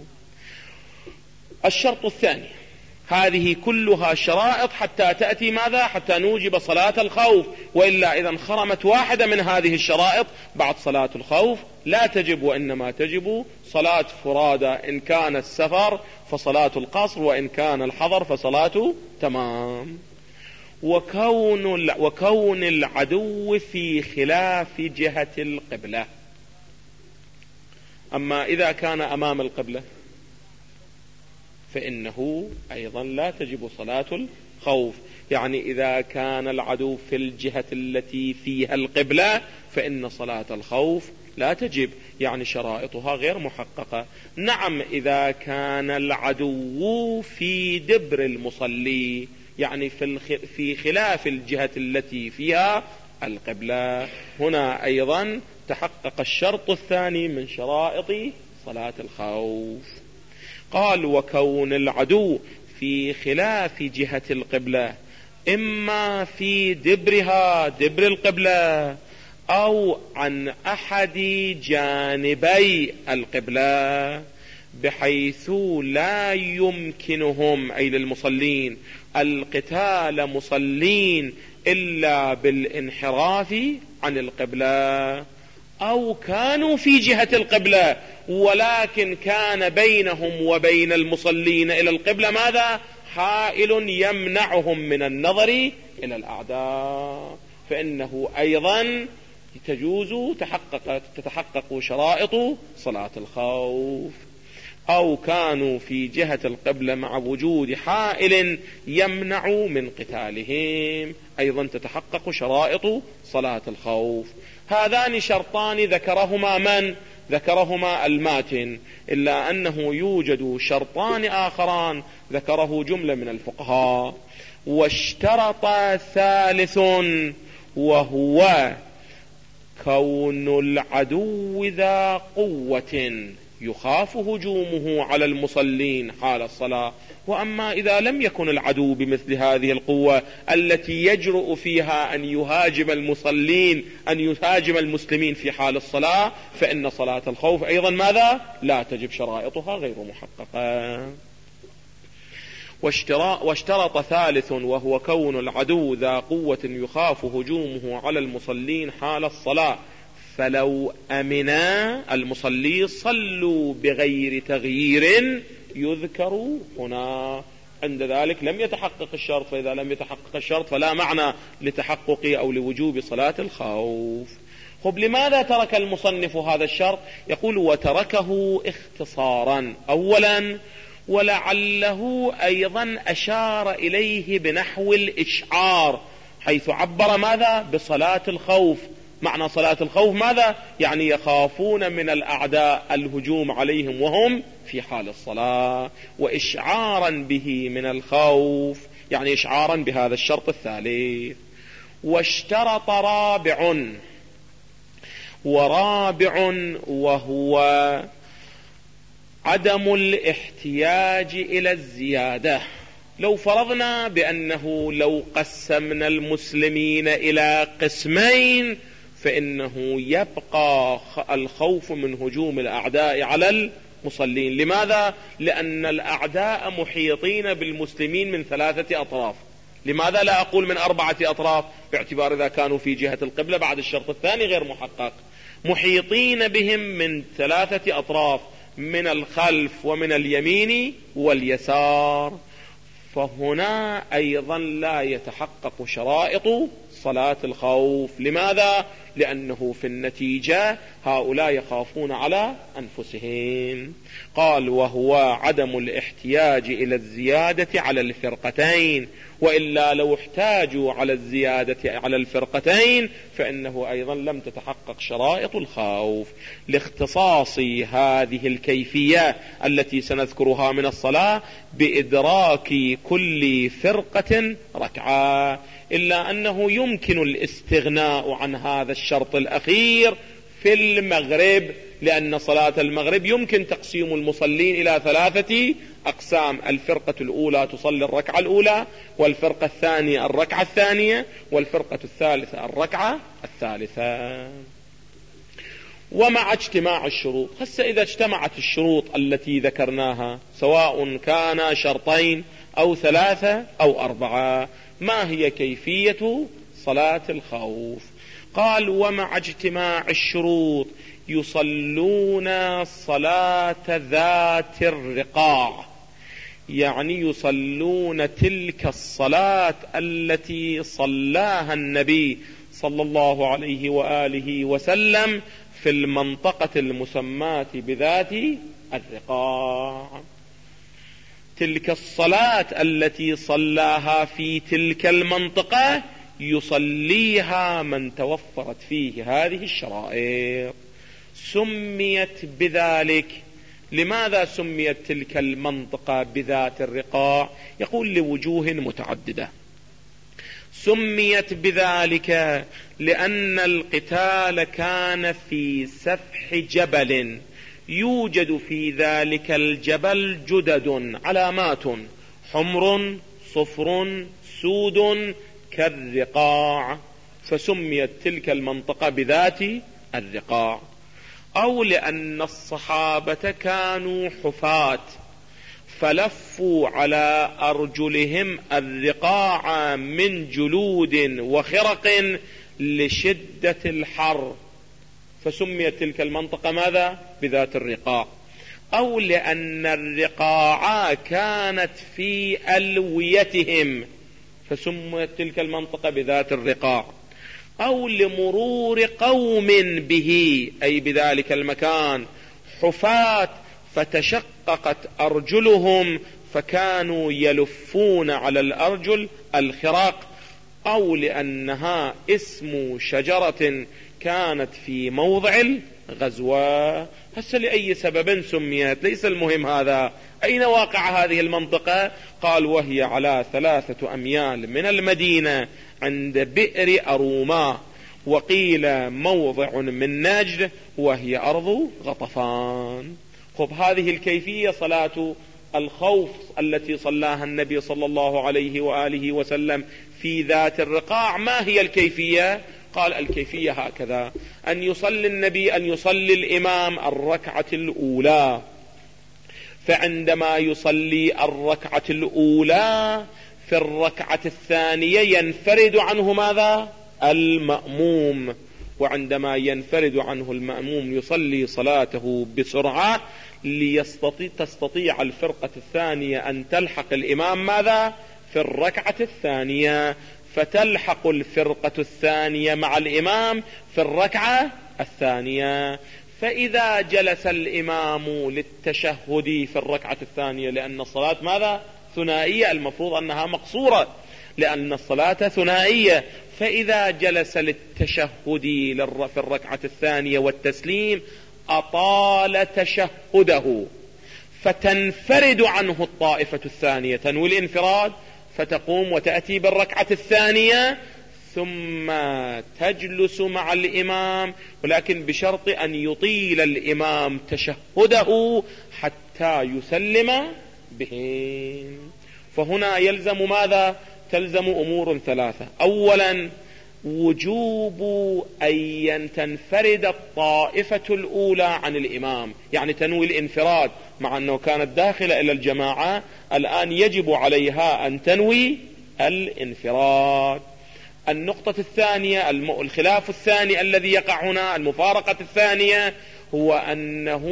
الشرط الثاني، هذه كلها شرائط حتى تأتي ماذا؟ حتى نوجب صلاة الخوف، وإلا إذا انخرمت واحدة من هذه الشرائط بعد صلاة الخوف لا تجب، وإنما تجب صلاة فرادى، إن كان السفر فصلاة القصر، وإن كان الحضر فصلاة تمام. وكون العدو في خلاف جهة القبلة. أما إذا كان أمام القبلة فإنه أيضا لا تجب صلاة الخوف، يعني إذا كان العدو في الجهة التي فيها القبلة فإن صلاة الخوف لا تجب، يعني شرائطها غير محققة. نعم إذا كان العدو في دبر المصلي، يعني في خلاف الجهة التي فيها القبلة، هنا أيضا تحقق الشرط الثاني من شرائط صلاة الخوف. قال: وكون العدو في خلاف جهة القبلة، إما في دبرها، دبر القبلة، أو عن أحد جانبي القبلة، بحيث لا يمكنهم، أي للمصلين، القتال مصلين إلا بالانحراف عن القبلة، أو كانوا في جهة القبلة ولكن كان بينهم وبين المصلين إلى القبلة ماذا؟ حائل يمنعهم من النظر إلى الأعداء، فإنه أيضا تتحقق شرائط صلاة الخوف. أو كانوا في جهة القبلة مع وجود حائل يمنع من قتالهم، أيضا تتحقق شرائط صلاة الخوف. هذان شرطان ذكرهما من؟ ذكرهما الماتن، إلا أنه يوجد شرطان آخران ذكره جملة من الفقهاء. واشترط ثالث، وهو كون العدو ذا قوة، يخاف هجومه على المصلين حال الصلاة. وأما إذا لم يكن العدو بمثل هذه القوة التي يجرؤ فيها أن يهاجم المسلمين في حال الصلاة، فإن صلاة الخوف أيضا ماذا؟ لا تجب شرائطها غير محققة. واشترط ثالث وهو كون العدو ذا قوة يخاف هجومه على المصلين حال الصلاة، فلو أمنا المصلي صلوا بغير تغيير يذكر هنا. عند ذلك لم يتحقق الشرط، فإذا لم يتحقق الشرط فلا معنى لتحقق أو لوجوب صلاة الخوف. خب لماذا ترك المصنف هذا الشرط؟ يقول وتركه اختصارا. أولا ولعله أيضا أشار إليه بنحو الإشعار، حيث عبر ماذا؟ بصلاة الخوف. معنى صلاة الخوف ماذا؟ يعني يخافون من الأعداء الهجوم عليهم وهم في حال الصلاة، وإشعارا به من الخوف يعني إشعارا بهذا الشرط الثالث. واشترط ورابع وهو عدم الاحتياج إلى الزيادة. لو فرضنا بأنه لو قسمنا المسلمين إلى قسمين فإنه يبقى الخوف من هجوم الأعداء على المصلين. لماذا؟ لأن الأعداء محيطين بالمسلمين من 3 أطراف. لماذا لا أقول من 4 أطراف؟ باعتبار إذا كانوا في جهة القبلة بعد الشرط الثاني غير محقق. محيطين بهم من 3 أطراف، من الخلف ومن اليمين واليسار، فهنا أيضا لا يتحقق شرائط صلاة الخوف. لماذا؟ لأنه في النتيجة هؤلاء يخافون على أنفسهم. قال وهو عدم الاحتياج إلى الزيادة على الفرقتين، وإلا لو احتاجوا على الزيادة على الفرقتين فإنه أيضا لم تتحقق شرائط الخوف، لاختصاص هذه الكيفية التي سنذكرها من الصلاة بإدراك كل فرقة ركعة. إلا أنه يمكن الاستغناء عن هذا الشرط الأخير في المغرب، لأن صلاة المغرب يمكن تقسيم المصلين إلى 3 أقسام: الفرقة الأولى تصلي الركعة الأولى، والفرقة الثانية الركعة الثانية، والفرقة الثالثة الركعة الثالثة. ومع اجتماع الشروط، هسه إذا اجتمعت الشروط التي ذكرناها سواء كان شرطين أو 3 أو 4، ما هي كيفية صلاة الخوف؟ قال ومع اجتماع الشروط يصلون صلاة ذات الرقاع، يعني يصلون تلك الصلاة التي صلاها النبي صلى الله عليه وآله وسلم في المنطقة المسماة بذات الرقاع. تلك الصلاة التي صلاها في تلك المنطقة يصليها من توفرت فيه هذه الشرائط. سميت بذلك. لماذا سميت تلك المنطقة بذات الرقاع؟ يقول لوجوه متعددة. سميت بذلك لأن القتال كان في سفح جبل، يوجد في ذلك الجبل جدد، علامات حمر صفر سود كالرقاع، فسميت تلك المنطقة بذات الرقاع. أو لأن الصحابة كانوا حفاة فلفوا على أرجلهم الرقاع من جلود وخرق لشدة الحر، فسميت تلك المنطقة ماذا؟ بذات الرقاع. أو لأن الرقاع كانت في ألويتهم فسميت تلك المنطقة بذات الرقاع. أو لمرور قوم به، أي بذلك المكان حفاة فتشققت أرجلهم فكانوا يلفون على الأرجل الخراق. أو لأنها اسم شجرة كانت في موضع الغزوة. هسه لأي سبب سميت ليس المهم هذا. أين واقع هذه المنطقة؟ قال وهي على 3 أميال من المدينة عند بئر أروما، وقيل موضع من نجد، وهي أرض غطفان. خب هذه الكيفية صلاة الخوف التي صلاها النبي صلى الله عليه وآله وسلم في ذات الرقاع، ما هي الكيفية؟ قال الكيفية هكذا: أن يصلي الإمام الركعة الأولى، فعندما يصلي الركعة الأولى في الركعة الثانية ينفرد عنه ماذا؟ المأموم. وعندما ينفرد عنه المأموم يصلي صلاته بسرعة تستطيع الفرقة الثانية أن تلحق الإمام ماذا؟ في الركعة الثانية، فتلحق الفرقة الثانية مع الإمام في الركعة الثانية. فإذا جلس الإمام للتشهد في الركعة الثانية، لأن الصلاة ماذا؟ ثنائية، المفروض أنها مقصورة لأن الصلاة ثنائية. فإذا جلس للتشهد في الركعة الثانية والتسليم أطال تشهده، فتنفرد عنه الطائفة الثانية، تنوي الانفراد، فتقوم وتأتي بالركعة الثانية ثم تجلس مع الإمام، ولكن بشرط أن يطيل الإمام تشهده حتى يسلم بهم. فهنا يلزم ماذا؟ تلزم أمور ثلاثة. أولا وجوب أن تنفرد الطائفة الأولى عن الإمام، يعني تنوي الانفراد، مع أنه كانت داخلة إلى الجماعة، الآن يجب عليها أن تنوي الانفراد. النقطة الثانية، الخلاف الثاني الذي يقع هنا، المفارقة الثانية، هو أنه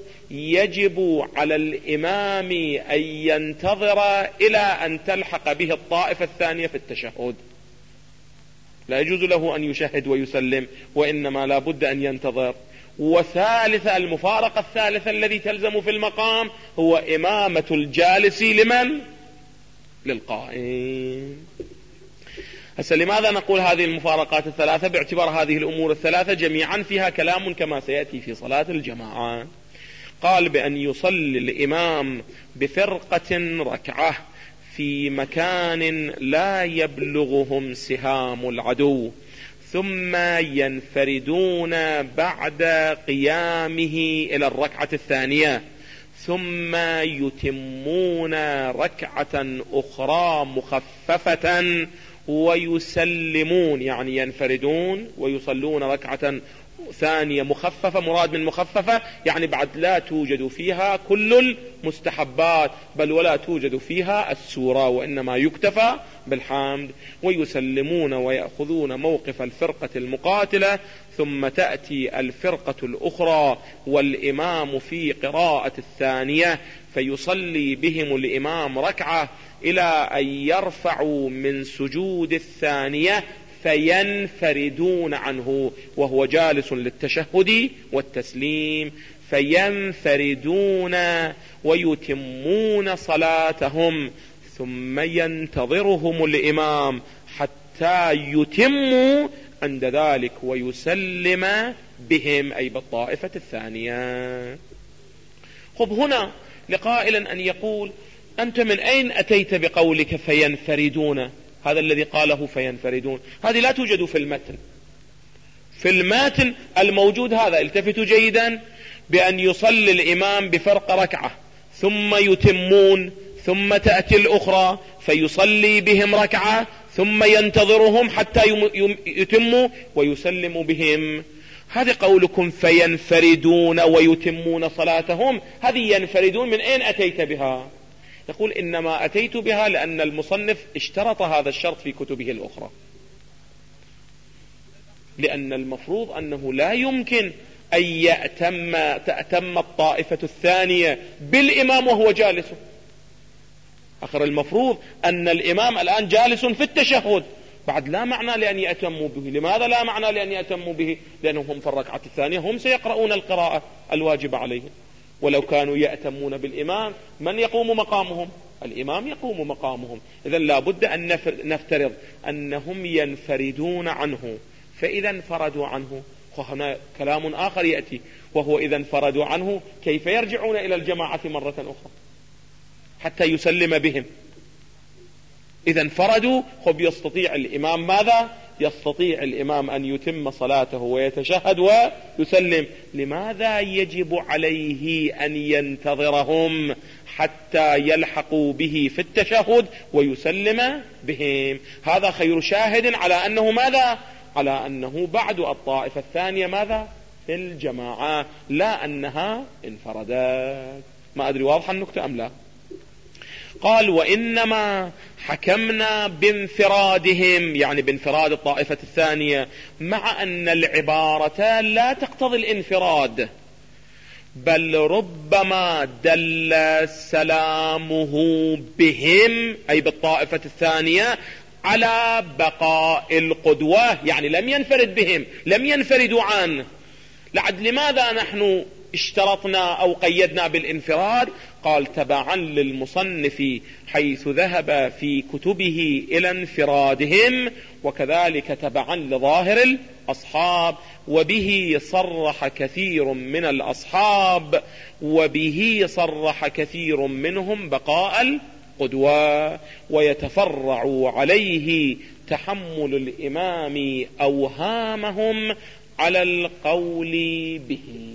يجب على الإمام أن ينتظر إلى أن تلحق به الطائفة الثانية في التشهد، لا يجوز له أن يشهد ويسلم، وإنما لا بد أن ينتظر. وثالثة، المفارقة الثالثة الذي تلزم في المقام، هو إمامة الجالس لمن؟ للقائم. هسه لماذا نقول هذه المفارقات الثلاثة؟ باعتبار هذه الأمور الثلاثة جميعا فيها كلام كما سيأتي في صلاة الجماعة. قال بأن يصلي الإمام بفرقة ركعة في مكان لا يبلغهم سهام العدو، ثم ينفردون بعد قيامه إلى الركعة الثانية، ثم يتمون ركعة أخرى مخففة ويسلمون، يعني ينفردون ويصلون ركعة ثانية مخففة. مراد من مخففة يعني بعد لا توجد فيها كل المستحبات، بل ولا توجد فيها السورة، وإنما يكتفى بالحمد. ويسلمون ويأخذون موقف الفرقة المقاتلة، ثم تأتي الفرقة الأخرى والإمام في قراءة الثانية، فيصلي بهم الإمام ركعة إلى أن يرفعوا من سجود الثانية فينفردون عنه وهو جالس للتشهد والتسليم، فينفردون ويتمون صلاتهم، ثم ينتظرهم الإمام حتى يتموا عند ذلك ويسلم بهم، أي بالطائفة الثانية. خب هنا لقائل أن يقول: أنت من أين أتيت بقولك فينفردون؟ هذا الذي قاله فينفردون هذه لا توجد في المتن. في المتن الموجود هذا، التفتوا جيدا، بأن يصلي الإمام بفرق ركعة ثم يتمون، ثم تأتي الأخرى فيصلي بهم ركعة ثم ينتظرهم حتى يتموا ويسلم بهم. هذا قولكم فينفردون ويتمون صلاتهم، هذه ينفردون من أين أتيت بها؟ يقول: إنما أتيت بها لأن المصنف اشترط هذا الشرط في كتبه الأخرى، لأن المفروض أنه لا يمكن أن تأتم الطائفة الثانية بالإمام وهو جالس. آخر المفروض أن الإمام الآن جالس في التشهد، بعد لا معنى لأن يأتموا به. لماذا لا معنى لأن يأتموا به؟ لأنهم هم في الركعة الثانية هم سيقرؤون القراءة الواجبة عليهم، ولو كانوا يأتمون بالإمام من يقوم مقامهم؟ الإمام يقوم مقامهم. إذا لابد أن نفترض أنهم ينفردون عنه، فإذا انفردوا عنه هنا كلام آخر يأتي، وهو إذا انفردوا عنه كيف يرجعون إلى الجماعة مرة أخرى حتى يسلم بهم؟ إذا انفردوا، خب يستطيع الإمام ماذا؟ يستطيع الإمام أن يتم صلاته ويتشهد ويسلم. لماذا يجب عليه أن ينتظرهم حتى يلحقوا به في التشهد ويسلم بهم؟ هذا خير شاهد على أنه ماذا؟ على أنه بعد الطائفة الثانية ماذا؟ في الجماعة، لا أنها انفردت. ما أدري واضح النكتة أم لا؟ قال وإنما حكمنا بانفرادهم، يعني بانفراد الطائفة الثانية، مع أن العبارة لا تقتضي الانفراد، بل ربما دل سلامه بهم أي بالطائفة الثانية على بقاء القدوة، يعني لم ينفرد بهم، لم ينفردوا عنه. لماذا نحن اشترطنا أو قيدنا بالانفراد؟ قال تبعا للمصنف حيث ذهب في كتبه إلى انفرادهم، وكذلك تبعا لظاهر الأصحاب، وبه صرح كثير من الأصحاب، وبه صرح كثير منهم بقاء القدوة، ويتفرع عليه تحمل الإمام أوهامهم على القول به.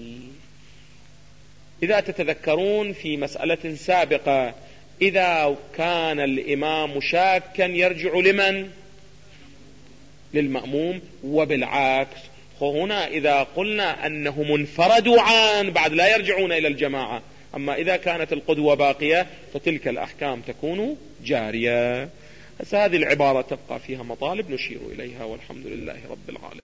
إذا تتذكرون في مسألة سابقة، إذا كان الإمام شاكا يرجع لمن؟ للمأموم، وبالعكس. هنا إذا قلنا أنهم انفردوا عن بعد لا يرجعون إلى الجماعة، أما إذا كانت القدوة باقية فتلك الأحكام تكون جارية. هذه العبارة تبقى فيها مطالب نشير إليها، والحمد لله رب العالمين.